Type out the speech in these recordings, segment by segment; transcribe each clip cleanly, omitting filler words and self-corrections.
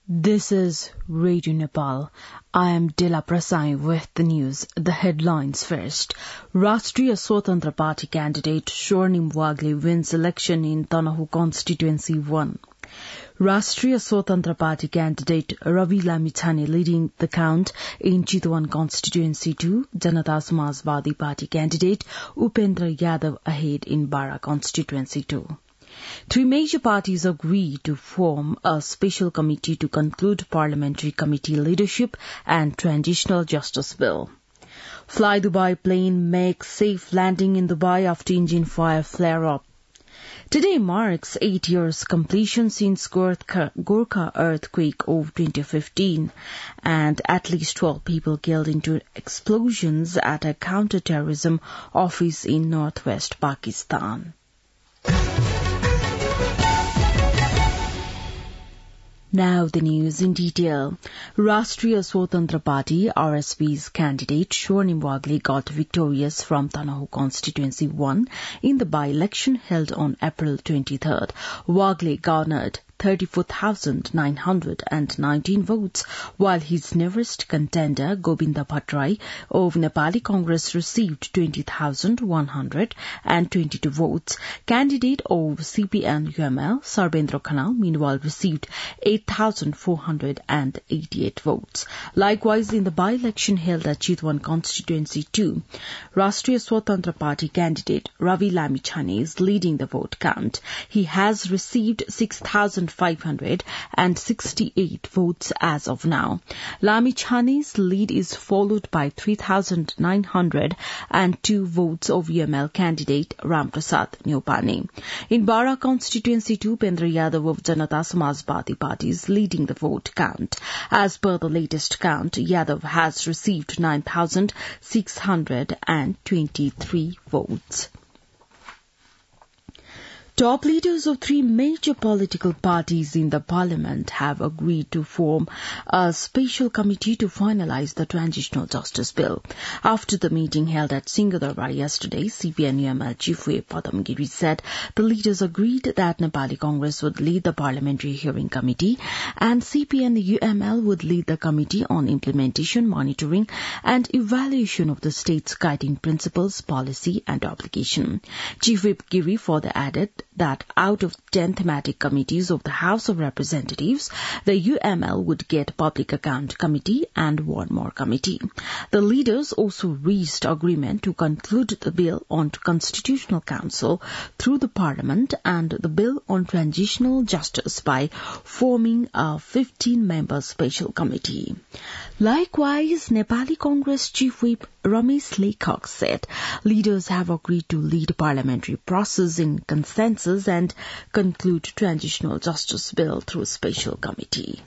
This is Radio Nepal. I am Dila Prasai with the news. The headlines first. Rashtriya Swatantra Party candidate Swarnim Wagle wins election in Tanahu Constituency 1. Rashtriya Swatantra Party candidate Ravi Lamichhane leading the count in Chitwan Constituency 2. Janata Samajwadi Party candidate Upendra Yadav ahead in Bara Constituency 2. Three major parties agreed to form a special committee to conclude parliamentary committee leadership and transitional justice bill. Fly Dubai plane makes safe landing in Dubai after engine fire flare-up. Today marks 8 years completion since Gorkha earthquake of 2015 and at least 12 people killed in two explosions at a counter-terrorism office in northwest Pakistan. Now the news in detail. Rashtriya Swatantra Party, RSP's candidate Swarnim Wagle got victorious from Tanahu Constituency 1 in the by-election held on April 23rd. Wagle garnered 34,919 votes, while his nearest contender, Govinda Bhattarai of Nepali Congress, received 20,122 votes. Candidate of CPN-UML, Sarbendra Khanal, meanwhile received 8,488 votes. Likewise, in the by-election held at Chitwan Constituency 2, Rashtriya Swatantra Party candidate Ravi Lamichhane is leading the vote count. He has received 6,568 votes as of now. Lamichhane's lead is followed by 3,902 votes of UML candidate Ramprasad Nyopane. In Bara Constituency 2, Upendra Yadav of Janata Samajwadi Party is leading the vote count. As per the latest count, Yadav has received 9,623 votes. Top leaders of three major political parties in the parliament have agreed to form a special committee to finalize the transitional justice bill. After the meeting held at Singhadarbar yesterday, CPN-UML Chief Whip Padam Giri said the leaders agreed that Nepali Congress would lead the parliamentary hearing committee and CPN-UML would lead the committee on implementation, monitoring and evaluation of the state's guiding principles, policy and obligation. Chief Whip Giri further added that out of 10 thematic committees of the House of Representatives, the UML would get Public Account Committee and one more committee. The leaders also reached agreement to conclude the bill on Constitutional Council through the Parliament and the bill on transitional justice by forming a 15-member special committee. Likewise, Nepali Congress Chief Whip Ramesh Lekhak said leaders have agreed to lead parliamentary process in consensus and conclude transitional justice bill through a special committee.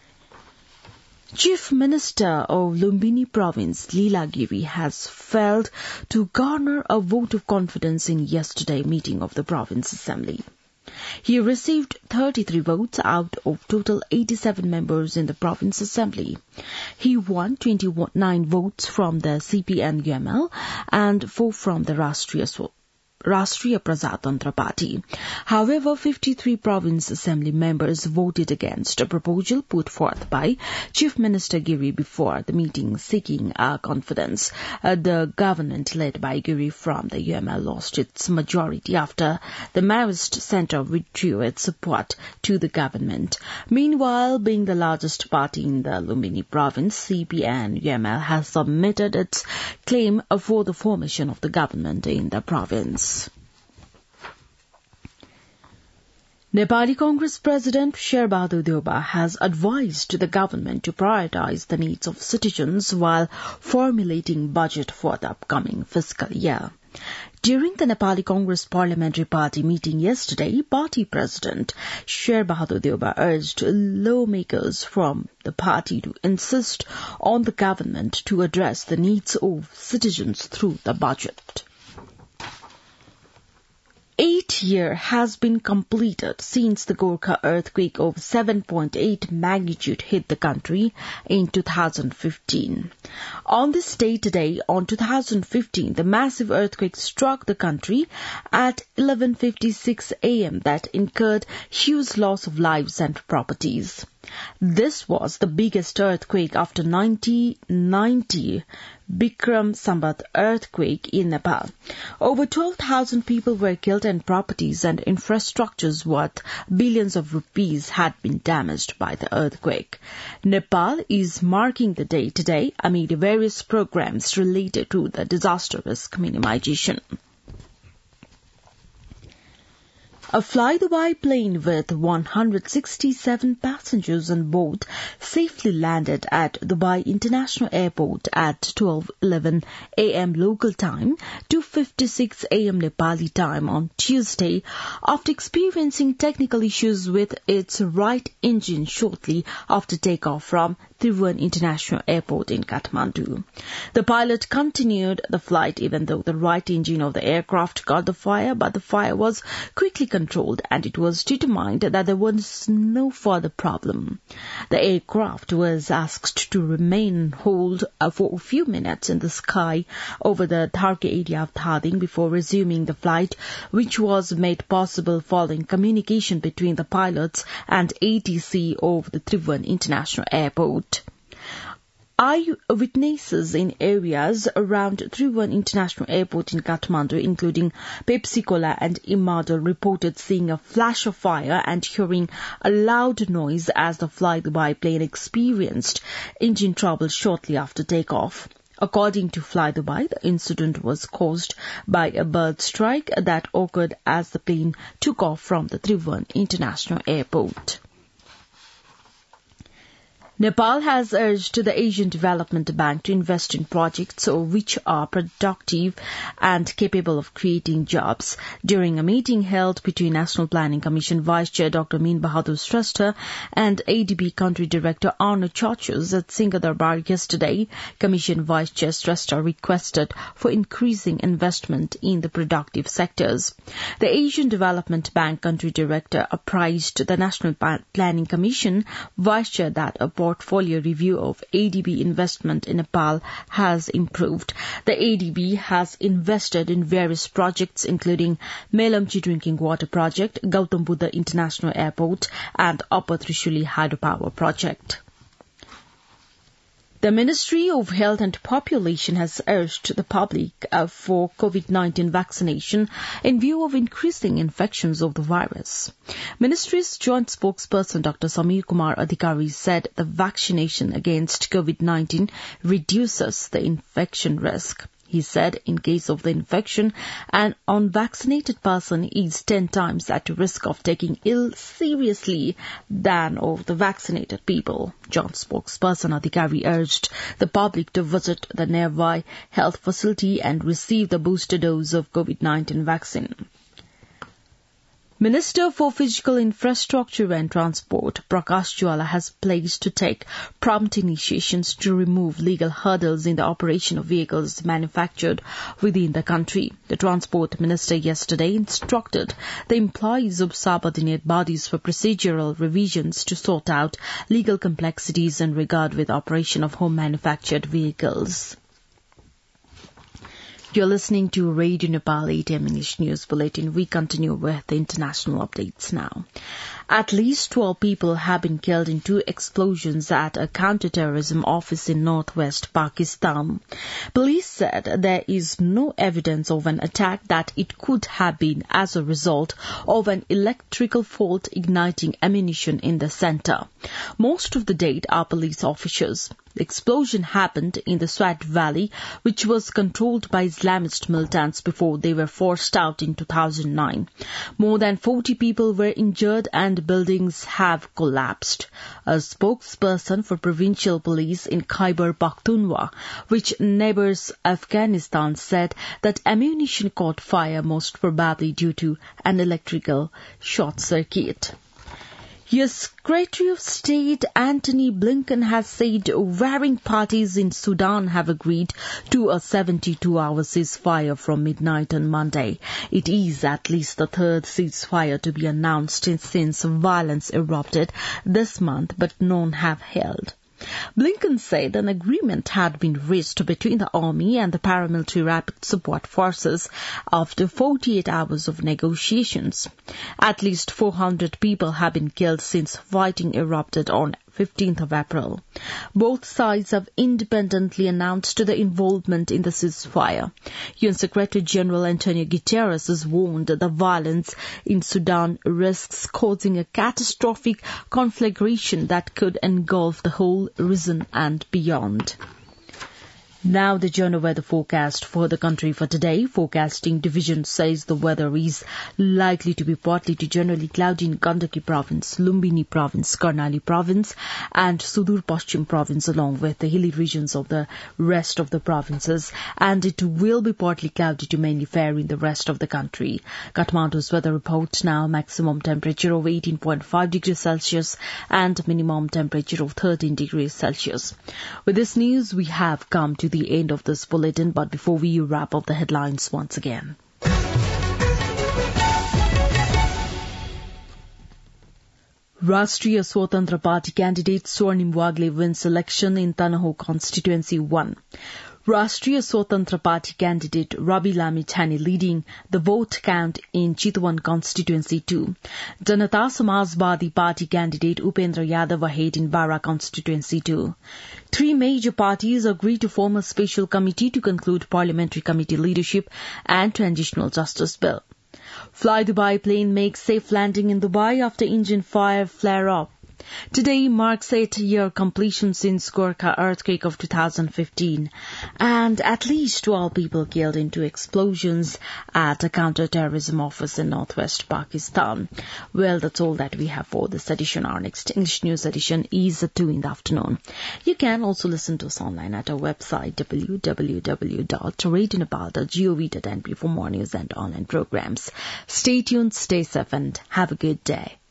Chief Minister of Lumbini Province, Leela Giri, has failed to garner a vote of confidence in yesterday's meeting of the Province Assembly. He received 33 votes out of total 87 members in the Province Assembly. He won 29 votes from the CPN-UML and 4 from the Rashtriya Prajatantra Party. However, 53 Province Assembly members voted against a proposal put forth by Chief Minister Giri before the meeting seeking confidence. The government led by Giri from the UML lost its majority after the Maoist Centre withdrew its support to the government. Meanwhile, being the largest party in the Lumbini province, CPN-UML has submitted its claim for the formation of the government in the province. Nepali Congress President Sher Bahadur Deuba has advised the government to prioritize the needs of citizens while formulating budget for the upcoming fiscal year. During the Nepali Congress Parliamentary Party meeting yesterday, Party President Sher Bahadur Deuba urged lawmakers from the party to insist on the government to address the needs of citizens through the budget. 8 years has been completed since the Gorkha earthquake of 7.8 magnitude hit the country in 2015. On this day today, on 2015, the massive earthquake struck the country at 11:56 a.m. that incurred huge loss of lives and properties. This was the biggest earthquake after 1990 Bikram Sambat earthquake in Nepal. Over 12,000 people were killed and properties and infrastructures worth billions of rupees had been damaged by the earthquake. Nepal is marking the day today amid various programs related to the disaster risk minimization. A Fly-Dubai plane with 167 passengers on board safely landed at Dubai International Airport at 12:11 a.m. local time, 2:56 a.m. Nepali time on Tuesday after experiencing technical issues with its right engine shortly after takeoff from Tribhuvan International Airport in Kathmandu. The pilot continued the flight even though the right engine of the aircraft caught the fire, but the fire was quickly controlled and it was determined that there was no further problem. The aircraft was asked to remain on hold for a few minutes in the sky over the Tharke area of Thading before resuming the flight, which was made possible following communication between the pilots and ATC over the Tribhuvan International Airport. Eyewitnesses in areas around Tribhuvan International Airport in Kathmandu, including Pepsi-Cola and Imadol, reported seeing a flash of fire and hearing a loud noise as the Fly-Dubai plane experienced engine trouble shortly after takeoff. According to Fly-Dubai, the incident was caused by a bird strike that occurred as the plane took off from the Tribhuvan International Airport. Nepal has urged the Asian Development Bank to invest in projects which are productive and capable of creating jobs. During a meeting held between National Planning Commission Vice Chair Dr. Min Bahadur Shrestha and ADB Country Director Arno Chachus at Singhadarbar yesterday, Commission Vice Chair Shrestha requested for increasing investment in the productive sectors. The Asian Development Bank Country Director apprised the National Planning Commission Vice Chair that a portfolio review of ADB investment in Nepal has improved. The ADB has invested in various projects including Melamchi Drinking Water Project, Gautam Buddha International Airport and Upper Trishuli Hydropower Project. The Ministry of Health and Population has urged the public for COVID-19 vaccination in view of increasing infections of the virus. Ministry's joint spokesperson Dr. Samir Kumar Adhikari said the vaccination against COVID-19 reduces the infection risk. He said in case of the infection, an unvaccinated person is 10 times at risk of taking ill seriously than of the vaccinated people. Joint spokesperson Adhikari urged the public to visit the nearby health facility and receive the booster dose of COVID-19 vaccine. Minister for Physical Infrastructure and Transport, Prakash Jwala, has pledged to take prompt initiations to remove legal hurdles in the operation of vehicles manufactured within the country. The Transport Minister yesterday instructed the employees of subordinate bodies for procedural revisions to sort out legal complexities in regard with operation of home-manufactured vehicles. You're listening to Radio Nepal 8 AM English News Bulletin. We continue with the international updates now. At least 12 people have been killed in 2 explosions at a counter-terrorism office in northwest Pakistan. Police said there is no evidence of an attack, that it could have been as a result of an electrical fault igniting ammunition in the center. Most of the dead are police officers. The explosion happened in the Swat Valley, which was controlled by Islamist militants before they were forced out in 2009. More than 40 people were injured and buildings have collapsed. A spokesperson for provincial police in Khyber Pakhtunkhwa, which neighbors Afghanistan, said that ammunition caught fire most probably due to an electrical short circuit. U.S. Secretary of State Antony Blinken has said warring parties in Sudan have agreed to a 72-hour ceasefire from midnight on Monday. It is at least the third ceasefire to be announced since violence erupted this month, but none have held. Blinken said an agreement had been reached between the army and the paramilitary rapid support forces after 48 hours of negotiations. At least 400 people have been killed since fighting erupted on 15th of April. Both sides have independently announced the involvement in the ceasefire. UN Secretary General Antonio Guterres has warned that the violence in Sudan risks causing a catastrophic conflagration that could engulf the whole region and beyond. Now the Journal weather forecast for the country for today. Forecasting division says the weather is likely to be partly to generally cloudy in Gandaki province, Lumbini province, Karnali province and Sudur Paschim province along with the hilly regions of the rest of the provinces, and it will be partly cloudy to mainly fair in the rest of the country. Kathmandu's weather report now: maximum temperature of 18.5 degrees Celsius and minimum temperature of 13 degrees Celsius. With this news, we have come to the end of this bulletin, but before we wrap up the headlines once again. Rashtriya Swatantra Party candidate Swarnim Wagle wins election in Tanaho constituency 1. Rashtriya Swatantra Party candidate Rabi Lami Chani leading the vote count in Chitwan constituency 2. Janata Samajwadi Party candidate Upendra Yadav ahead in Bara constituency 2. Three major parties agreed to form a special committee to conclude parliamentary committee leadership and transitional justice bill. Fly Dubai plane makes safe landing in Dubai after engine fire flare-up. Today marks 8-year completion since Gorkha earthquake of 2015, and at least 12 people killed in 2 explosions at a counter-terrorism office in northwest Pakistan. Well, that's all that we have for this edition. Our next English news edition is at 2 in the afternoon. You can also listen to us online at our website www.radionepal.gov.np for more news and online programs. Stay tuned, stay safe, and have a good day.